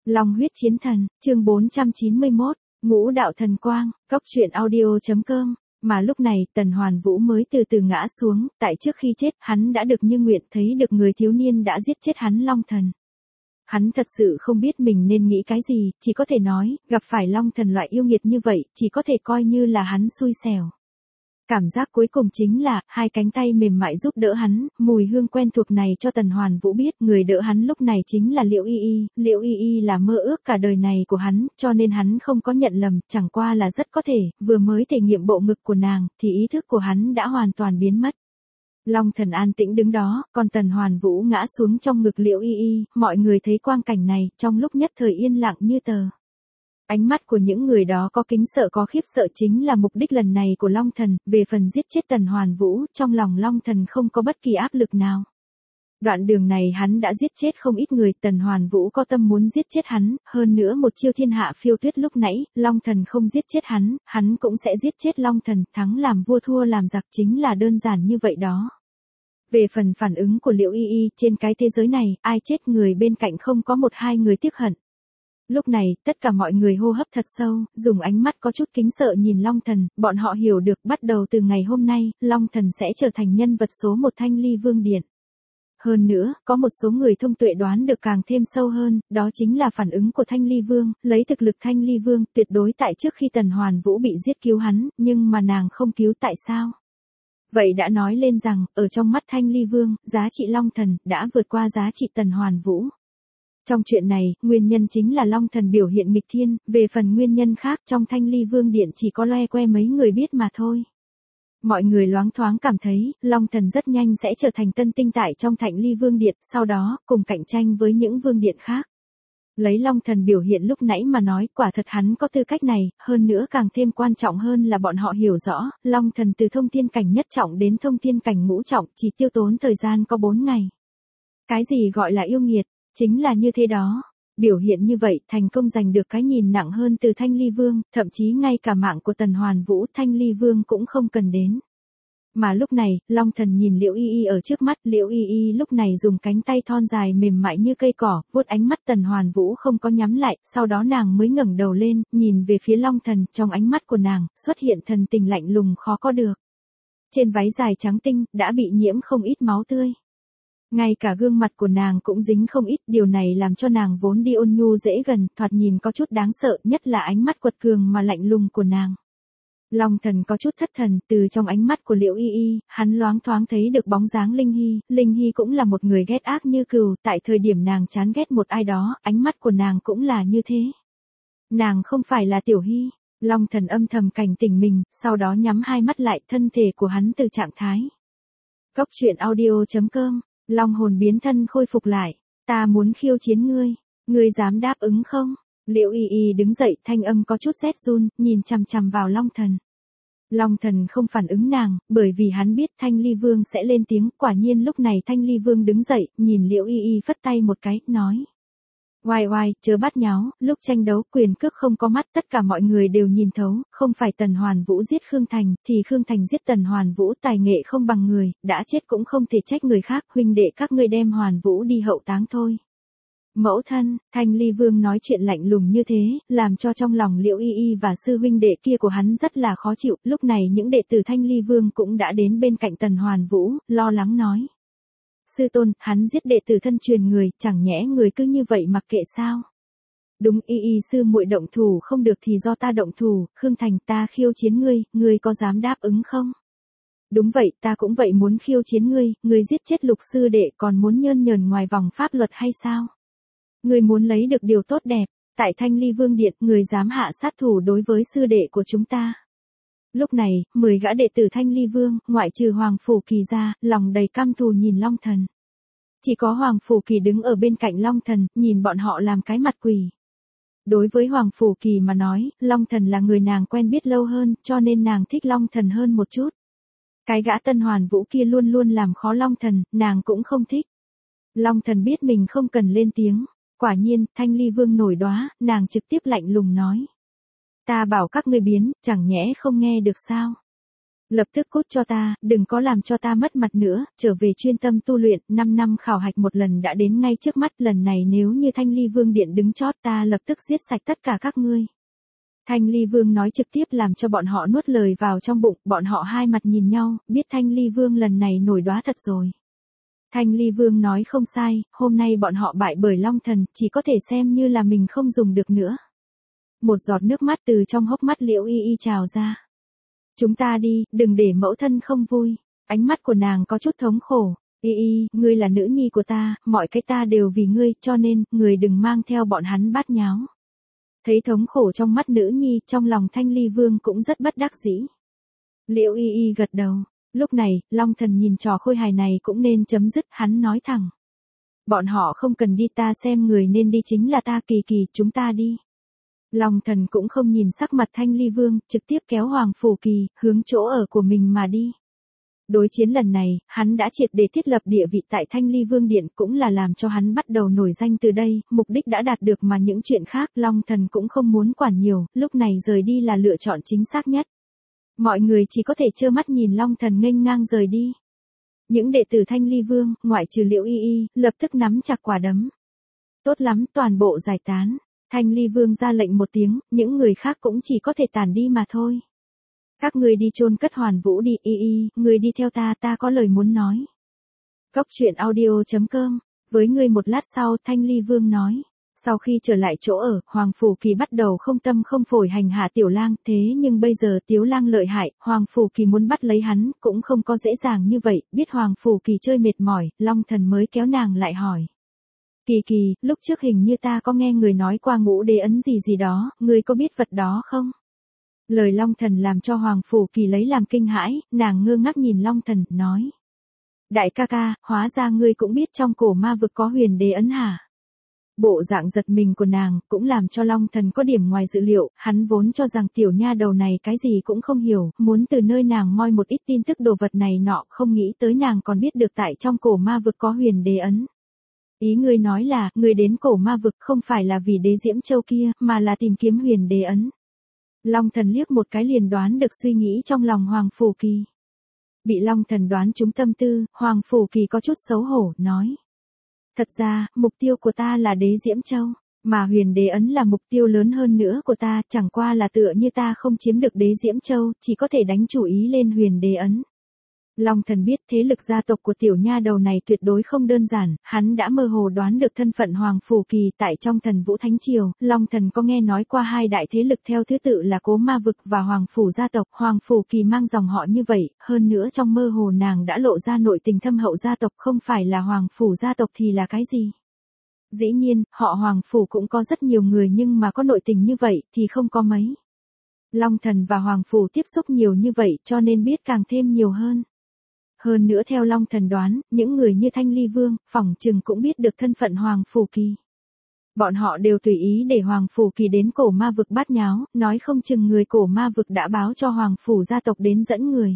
Long huyết chiến thần, chương 491, ngũ đạo thần quang, cốc truyện audio.com. Mà lúc này Tần Hoàn Vũ mới từ từ ngã xuống, tại trước khi chết hắn đã được như nguyện thấy được người thiếu niên đã giết chết hắn Long Thần. Hắn thật sự không biết mình nên nghĩ cái gì, chỉ có thể nói, gặp phải Long Thần loại yêu nghiệt như vậy, chỉ có thể coi như là hắn xui xẻo. Cảm giác cuối cùng chính là, hai cánh tay mềm mại giúp đỡ hắn, mùi hương quen thuộc này cho Tần Hoàn Vũ biết, người đỡ hắn lúc này chính là Liễu Y Y, Liễu Y Y là mơ ước cả đời này của hắn, cho nên hắn không có nhận lầm, chẳng qua là rất có thể, vừa mới thể nghiệm bộ ngực của nàng, thì ý thức của hắn đã hoàn toàn biến mất. Long Thần an tĩnh đứng đó, còn Tần Hoàn Vũ ngã xuống trong ngực Liễu Y Y, mọi người thấy quang cảnh này, trong lúc nhất thời yên lặng như tờ. Ánh mắt của những người đó có kính sợ có khiếp sợ chính là mục đích lần này của Long Thần, về phần giết chết Tần Hoàn Vũ, trong lòng Long Thần không có bất kỳ áp lực nào. Đoạn đường này hắn đã giết chết không ít người, Tần Hoàn Vũ có tâm muốn giết chết hắn, hơn nữa một chiêu thiên hạ phiêu tuyết lúc nãy, Long Thần không giết chết hắn cũng sẽ giết chết Long Thần, thắng làm vua thua làm giặc chính là đơn giản như vậy đó. Về phần phản ứng của Liễu Y Y, trên cái thế giới này, ai chết người bên cạnh không có một hai người tiếc hận. Lúc này, tất cả mọi người hô hấp thật sâu, dùng ánh mắt có chút kính sợ nhìn Long Thần, bọn họ hiểu được bắt đầu từ ngày hôm nay, Long Thần sẽ trở thành nhân vật số một Thanh Ly Vương Điện. Hơn nữa, có một số người thông tuệ đoán được càng thêm sâu hơn, đó chính là phản ứng của Thanh Ly Vương, lấy thực lực Thanh Ly Vương, tuyệt đối tại trước khi Tần Hoàn Vũ bị giết cứu hắn, nhưng mà nàng không cứu tại sao? Vậy đã nói lên rằng, ở trong mắt Thanh Ly Vương, giá trị Long Thần đã vượt qua giá trị Tần Hoàn Vũ. Trong chuyện này, nguyên nhân chính là Long Thần biểu hiện nghịch thiên, về phần nguyên nhân khác trong Thanh Ly Vương Điện chỉ có loe que mấy người biết mà thôi. Mọi người loáng thoáng cảm thấy, Long Thần rất nhanh sẽ trở thành tân tinh tại trong Thanh Ly Vương Điện, sau đó, cùng cạnh tranh với những vương điện khác. Lấy Long Thần biểu hiện lúc nãy mà nói, quả thật hắn có tư cách này, hơn nữa càng thêm quan trọng hơn là bọn họ hiểu rõ, Long Thần từ thông thiên cảnh nhất trọng đến thông thiên cảnh ngũ trọng chỉ tiêu tốn thời gian có 4 ngày. Cái gì gọi là yêu nghiệt? Chính là như thế đó. Biểu hiện như vậy, thành công giành được cái nhìn nặng hơn từ Thanh Ly Vương, thậm chí ngay cả mạng của Tần Hoàn Vũ, Thanh Ly Vương cũng không cần đến. Mà lúc này, Long Thần nhìn Liễu Y Y ở trước mắt, Liễu Y Y lúc này dùng cánh tay thon dài mềm mại như cây cỏ, vuốt ánh mắt Tần Hoàn Vũ không có nhắm lại, sau đó nàng mới ngẩng đầu lên, nhìn về phía Long Thần, trong ánh mắt của nàng, xuất hiện thần tình lạnh lùng khó có được. Trên váy dài trắng tinh, đã bị nhiễm không ít máu tươi. Ngay cả gương mặt của nàng cũng dính không ít, điều này làm cho nàng vốn đi ôn nhu dễ gần, thoạt nhìn có chút đáng sợ, nhất là ánh mắt quật cường mà lạnh lùng của nàng. Long Thần có chút thất thần, từ trong ánh mắt của Liễu Y Y, hắn loáng thoáng thấy được bóng dáng Linh Hy cũng là một người ghét ác như cừu, tại thời điểm nàng chán ghét một ai đó, ánh mắt của nàng cũng là như thế. Nàng không phải là Tiểu Hy. Long Thần âm thầm cảnh tỉnh mình, sau đó nhắm hai mắt lại, thân thể của hắn từ trạng thái. Cốc truyện audio.com. Long hồn biến thân khôi phục lại. Ta muốn khiêu chiến ngươi. Ngươi dám đáp ứng không? Liễu Y Y đứng dậy, thanh âm có chút rét run, nhìn chằm chằm vào Long Thần. Long Thần không phản ứng nàng, bởi vì hắn biết Thanh Ly Vương sẽ lên tiếng. Quả nhiên lúc này Thanh Ly Vương đứng dậy, nhìn Liễu Y Y phất tay một cái, nói. Oai, chớ bắt nháo, lúc tranh đấu quyền cước không có mắt, tất cả mọi người đều nhìn thấu, không phải Tần Hoàn Vũ giết Khương Thành, thì Khương Thành giết Tần Hoàn Vũ, tài nghệ không bằng người, đã chết cũng không thể trách người khác, huynh đệ các ngươi đem Hoàn Vũ đi hậu táng thôi. Mẫu thân, Thanh Ly Vương nói chuyện lạnh lùng như thế, làm cho trong lòng Liễu Y Y và sư huynh đệ kia của hắn rất là khó chịu, lúc này những đệ tử Thanh Ly Vương cũng đã đến bên cạnh Tần Hoàn Vũ, lo lắng nói. Sư tôn, hắn giết đệ tử thân truyền người, chẳng nhẽ người cứ như vậy mặc kệ sao? Đúng, Y Y sư muội động thủ không được thì do ta động thủ, Khương Thành ta khiêu chiến ngươi có dám đáp ứng không? Đúng vậy, ta cũng vậy muốn khiêu chiến ngươi giết chết Lục sư đệ còn muốn nhơn nhờn ngoài vòng pháp luật hay sao? Ngươi muốn lấy được điều tốt đẹp, tại Thanh Ly Vương Điện, người dám hạ sát thủ đối với sư đệ của chúng ta. Lúc này, 10 gã đệ tử Thanh Ly Vương, ngoại trừ Hoàng Phủ Kỳ ra, lòng đầy căm thù nhìn Long Thần. Chỉ có Hoàng Phủ Kỳ đứng ở bên cạnh Long Thần, nhìn bọn họ làm cái mặt quỷ. Đối với Hoàng Phủ Kỳ mà nói, Long Thần là người nàng quen biết lâu hơn, cho nên nàng thích Long Thần hơn một chút. Cái gã Tần Hoàn Vũ kia luôn luôn làm khó Long Thần, nàng cũng không thích. Long Thần biết mình không cần lên tiếng. Quả nhiên, Thanh Ly Vương nổi đoá, nàng trực tiếp lạnh lùng nói. Ta bảo các ngươi biến, chẳng nhẽ không nghe được sao? Lập tức cút cho ta, đừng có làm cho ta mất mặt nữa, trở về chuyên tâm tu luyện, 5 năm khảo hạch một lần đã đến ngay trước mắt, lần này nếu như Thanh Ly Vương Điện đứng chót ta lập tức giết sạch tất cả các ngươi. Thanh Ly Vương nói trực tiếp làm cho bọn họ nuốt lời vào trong bụng, bọn họ hai mặt nhìn nhau, biết Thanh Ly Vương lần này nổi đoá thật rồi. Thanh Ly Vương nói không sai, hôm nay bọn họ bại bởi Long Thần, chỉ có thể xem như là mình không dùng được nữa. Một giọt nước mắt từ trong hốc mắt Liễu Y Y trào ra. Chúng ta đi, đừng để mẫu thân không vui. Ánh mắt của nàng có chút thống khổ. Y Y, ngươi là nữ nhi của ta, mọi cái ta đều vì ngươi, cho nên, người đừng mang theo bọn hắn bát nháo. Thấy thống khổ trong mắt nữ nhi, trong lòng Thanh Ly Vương cũng rất bất đắc dĩ. Liễu Y Y gật đầu. Lúc này, Long Thần nhìn trò khôi hài này cũng nên chấm dứt, hắn nói thẳng. Bọn họ không cần đi, ta xem người nên đi chính là ta. Kỳ Kỳ, chúng ta đi. Long Thần cũng không nhìn sắc mặt Thanh Ly Vương, trực tiếp kéo Hoàng Phủ Kỳ, hướng chỗ ở của mình mà đi. Đối chiến lần này, hắn đã triệt để thiết lập địa vị tại Thanh Ly Vương Điện, cũng là làm cho hắn bắt đầu nổi danh từ đây, mục đích đã đạt được mà những chuyện khác Long Thần cũng không muốn quản nhiều, lúc này rời đi là lựa chọn chính xác nhất. Mọi người chỉ có thể trơ mắt nhìn Long Thần nghênh ngang rời đi. Những đệ tử Thanh Ly Vương, ngoại trừ Liễu Y Y, lập tức nắm chặt quả đấm. Tốt lắm, toàn bộ giải tán. Thanh Ly Vương ra lệnh một tiếng, những người khác cũng chỉ có thể tản đi mà thôi. Các ngươi đi chôn cất Hoàn Vũ đi. Y Y, ngươi đi theo ta, ta có lời muốn nói. Cốc truyện audio.com. Với ngươi một lát sau, Thanh Ly Vương nói. Sau khi trở lại chỗ ở, Hoàng Phủ Kỳ bắt đầu không tâm không phổi hành hạ Tiểu Lang, thế nhưng bây giờ Tiểu Lang lợi hại, Hoàng Phủ Kỳ muốn bắt lấy hắn, cũng không có dễ dàng như vậy, biết Hoàng Phủ Kỳ chơi mệt mỏi, Long Thần mới kéo nàng lại hỏi. Kỳ Kỳ, lúc trước hình như ta có nghe người nói qua ngũ đế ấn gì gì đó, ngươi có biết vật đó không? Lời Long Thần làm cho Hoàng Phủ Kỳ lấy làm kinh hãi, nàng ngơ ngác nhìn Long Thần, nói. Đại ca ca, hóa ra ngươi cũng biết trong cổ ma vực có huyền đế ấn hả? Bộ dạng giật mình của nàng, cũng làm cho Long Thần có điểm ngoài dự liệu, hắn vốn cho rằng tiểu nha đầu này cái gì cũng không hiểu, muốn từ nơi nàng moi một ít tin tức đồ vật này nọ, không nghĩ tới nàng còn biết được tại trong cổ ma vực có huyền đế ấn. Ý ngươi nói là, ngươi đến cổ ma vực không phải là vì đế Diễm Châu kia, mà là tìm kiếm huyền đế ấn. Long Thần liếc một cái liền đoán được suy nghĩ trong lòng Hoàng Phủ Kỳ. Bị Long Thần đoán trúng tâm tư, Hoàng Phủ Kỳ có chút xấu hổ, nói. Thật ra, mục tiêu của ta là đế Diễm Châu, mà huyền đế ấn là mục tiêu lớn hơn nữa của ta, chẳng qua là tựa như ta không chiếm được đế Diễm Châu, chỉ có thể đánh chủ ý lên huyền đế ấn. Long Thần biết thế lực gia tộc của tiểu nha đầu này tuyệt đối không đơn giản, hắn đã mơ hồ đoán được thân phận Hoàng Phủ Kỳ tại trong Thần Vũ Thánh Triều, Long Thần có nghe nói qua hai đại thế lực theo thứ tự là Cố Ma Vực và Hoàng Phủ gia tộc, Hoàng Phủ Kỳ mang dòng họ như vậy, hơn nữa trong mơ hồ nàng đã lộ ra nội tình thâm hậu gia tộc, không phải là Hoàng Phủ gia tộc thì là cái gì? Dĩ nhiên, họ Hoàng Phủ cũng có rất nhiều người nhưng mà có nội tình như vậy thì không có mấy. Long Thần và Hoàng Phủ tiếp xúc nhiều như vậy cho nên biết càng thêm nhiều hơn. Hơn nữa theo Long Thần đoán, những người như Thanh Ly Vương, phỏng chừng cũng biết được thân phận Hoàng Phủ Kỳ. Bọn họ đều tùy ý để Hoàng Phủ Kỳ đến cổ ma vực bát nháo, nói không chừng người cổ ma vực đã báo cho Hoàng Phủ gia tộc đến dẫn người.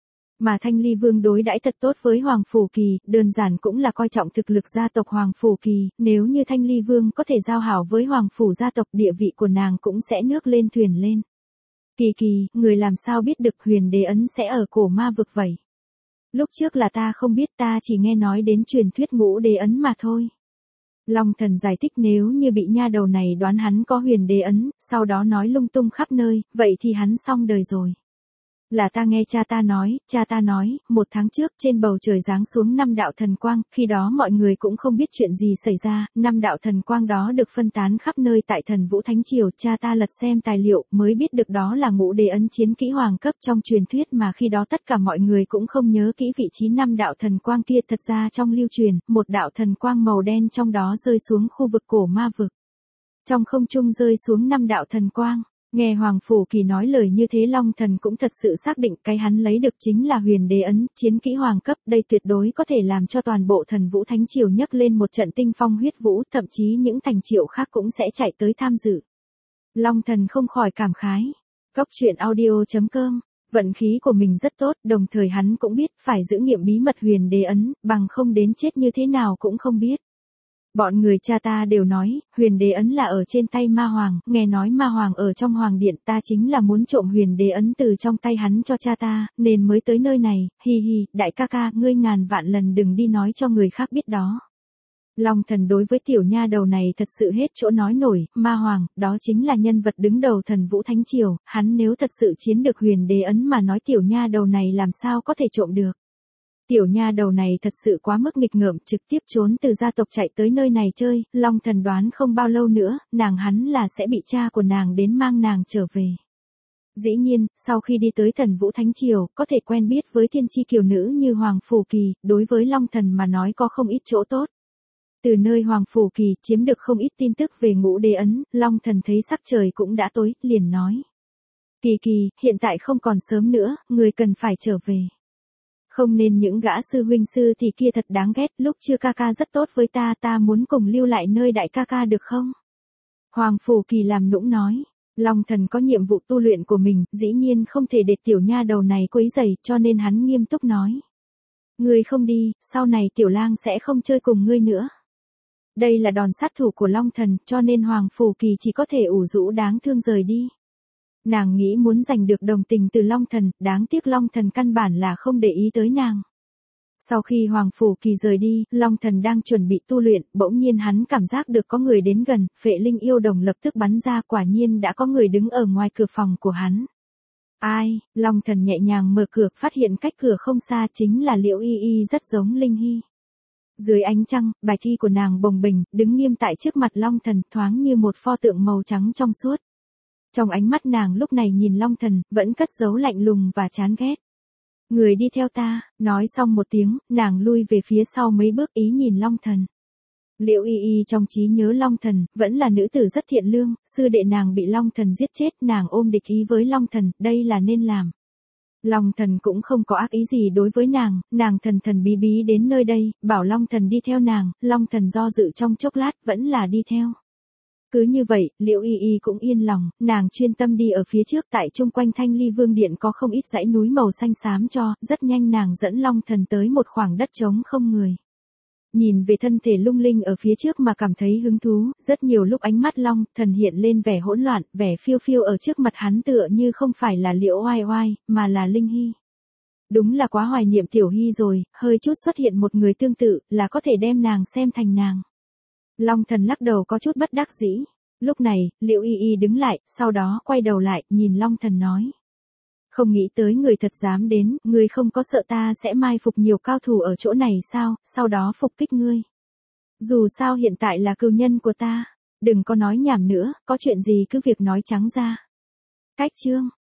Mà Thanh Ly Vương đối đãi thật tốt với Hoàng Phủ Kỳ, đơn giản cũng là coi trọng thực lực gia tộc Hoàng Phủ Kỳ, nếu như Thanh Ly Vương có thể giao hảo với Hoàng Phủ gia tộc địa vị của nàng cũng sẽ nước lên thuyền lên. Kỳ Kỳ, người làm sao biết được huyền đế ấn sẽ ở cổ ma vực vậy? Lúc trước là ta không biết, ta chỉ nghe nói đến truyền thuyết ngũ đế ấn mà thôi. Long Thần giải thích nếu như bị nha đầu này đoán hắn có huyền đế ấn, sau đó nói lung tung khắp nơi, vậy thì hắn xong đời rồi. Là ta nghe cha ta nói, 1 tháng trước trên bầu trời giáng xuống 5 đạo thần quang, khi đó mọi người cũng không biết chuyện gì xảy ra, 5 đạo thần quang đó được phân tán khắp nơi tại Thần Vũ Thánh Triều, cha ta lật xem tài liệu mới biết được đó là ngũ đế ấn chiến kỹ hoàng cấp trong truyền thuyết mà khi đó tất cả mọi người cũng không nhớ kỹ vị trí 5 đạo thần quang kia, thật ra trong lưu truyền, một đạo thần quang màu đen trong đó rơi xuống khu vực cổ ma vực. Trong không trung rơi xuống 5 đạo thần quang. Nghe Hoàng Phủ Kỳ nói lời như thế Long Thần cũng thật sự xác định cái hắn lấy được chính là huyền đế ấn, chiến kỹ hoàng cấp, đây tuyệt đối có thể làm cho toàn bộ Thần Vũ Thánh Triều nhấc lên một trận tinh phong huyết vũ, thậm chí những thành triệu khác cũng sẽ chạy tới tham dự. Long Thần không khỏi cảm khái. Cốc truyện audio.com, vận khí của mình rất tốt, đồng thời hắn cũng biết phải giữ nghiệm bí mật huyền đế ấn, bằng không đến chết như thế nào cũng không biết. Bọn người cha ta đều nói, huyền đế ấn là ở trên tay ma hoàng, nghe nói ma hoàng ở trong hoàng điện, ta chính là muốn trộm huyền đế ấn từ trong tay hắn cho cha ta, nên mới tới nơi này, hi hi, đại ca ca, ngươi ngàn vạn lần đừng đi nói cho người khác biết đó. Long Thần đối với tiểu nha đầu này thật sự hết chỗ nói nổi, ma hoàng, đó chính là nhân vật đứng đầu Thần Vũ Thánh Triều, hắn nếu thật sự chiếm được huyền đế ấn mà nói tiểu nha đầu này làm sao có thể trộm được. Tiểu nha đầu này thật sự quá mức nghịch ngợm, trực tiếp trốn từ gia tộc chạy tới nơi này chơi, Long Thần đoán không bao lâu nữa, hắn là sẽ bị cha của nàng đến mang nàng trở về. Dĩ nhiên, sau khi đi tới Thần Vũ Thánh Triều, có thể quen biết với thiên chi kiều nữ như Hoàng Phù Kỳ, đối với Long Thần mà nói có không ít chỗ tốt. Từ nơi Hoàng Phù Kỳ chiếm được không ít tin tức về ngũ đế ấn, Long Thần thấy sắc trời cũng đã tối, liền nói. Kỳ Kỳ, hiện tại không còn sớm nữa, người cần phải trở về. Không nên những gã sư huynh sư thì kia thật đáng ghét, lúc chưa ca ca rất tốt với ta muốn cùng lưu lại nơi đại ca ca được không? Hoàng Phù Kỳ làm nũng nói. Long Thần có nhiệm vụ tu luyện của mình, dĩ nhiên không thể để tiểu nha đầu này quấy rầy, cho nên hắn nghiêm túc nói. Ngươi không đi, sau này tiểu lang sẽ không chơi cùng ngươi nữa. Đây là đòn sát thủ của Long Thần, cho nên Hoàng Phù Kỳ chỉ có thể ủ rũ đáng thương rời đi. Nàng nghĩ muốn giành được đồng tình từ Long Thần, đáng tiếc Long Thần căn bản là không để ý tới nàng. Sau khi Hoàng Phù Kỳ rời đi, Long Thần đang chuẩn bị tu luyện, bỗng nhiên hắn cảm giác được có người đến gần, Phệ Linh yêu đồng lập tức bắn ra, quả nhiên đã có người đứng ở ngoài cửa phòng của hắn. Ai, Long Thần nhẹ nhàng mở cửa, phát hiện cách cửa không xa chính là Liễu Y Y rất giống Linh Hy. Dưới ánh trăng, bài thi của nàng bồng bềnh, đứng nghiêm tại trước mặt Long Thần, thoáng như một pho tượng màu trắng trong suốt. Trong ánh mắt nàng lúc này nhìn Long Thần, vẫn cất giấu lạnh lùng và chán ghét. Người đi theo ta, nói xong một tiếng, nàng lui về phía sau mấy bước ý nhìn Long Thần. Liễu Y Y trong trí nhớ Long Thần, vẫn là nữ tử rất thiện lương, sư đệ nàng bị Long Thần giết chết, nàng ôm địch ý với Long Thần, đây là nên làm. Long Thần cũng không có ác ý gì đối với nàng thần thần bí bí đến nơi đây, bảo Long Thần đi theo nàng, Long Thần do dự trong chốc lát, vẫn là đi theo. Cứ như vậy, Liễu Y Y cũng yên lòng, nàng chuyên tâm đi ở phía trước, tại chung quanh Thanh Ly Vương Điện có không ít dãy núi màu xanh xám cho, rất nhanh nàng dẫn Long Thần tới một khoảng đất trống không người. Nhìn về thân thể lung linh ở phía trước mà cảm thấy hứng thú, rất nhiều lúc ánh mắt Long Thần hiện lên vẻ hỗn loạn, vẻ phiêu phiêu ở trước mặt hắn tựa như không phải là Liễu Oai Oai, mà là Linh Hy. Đúng là quá hoài niệm Tiểu Hy rồi, hơi chút xuất hiện một người tương tự, là có thể đem nàng xem thành nàng. Long Thần lắc đầu có chút bất đắc dĩ. Lúc này, Liễu Y Y đứng lại, sau đó quay đầu lại, nhìn Long Thần nói. Không nghĩ tới người thật dám đến, người không có sợ ta sẽ mai phục nhiều cao thủ ở chỗ này sao, sau đó phục kích ngươi. Dù sao hiện tại là cừu nhân của ta, đừng có nói nhảm nữa, có chuyện gì cứ việc nói trắng ra. Cách chương.